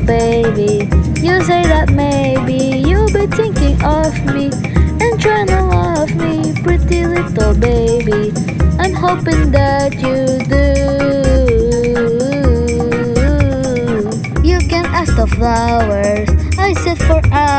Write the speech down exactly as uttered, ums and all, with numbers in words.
baby. You say that maybe you'll be thinking of me and trying to love me, pretty little baby. I'm hoping that you do. You can ask the flowers I sit for hours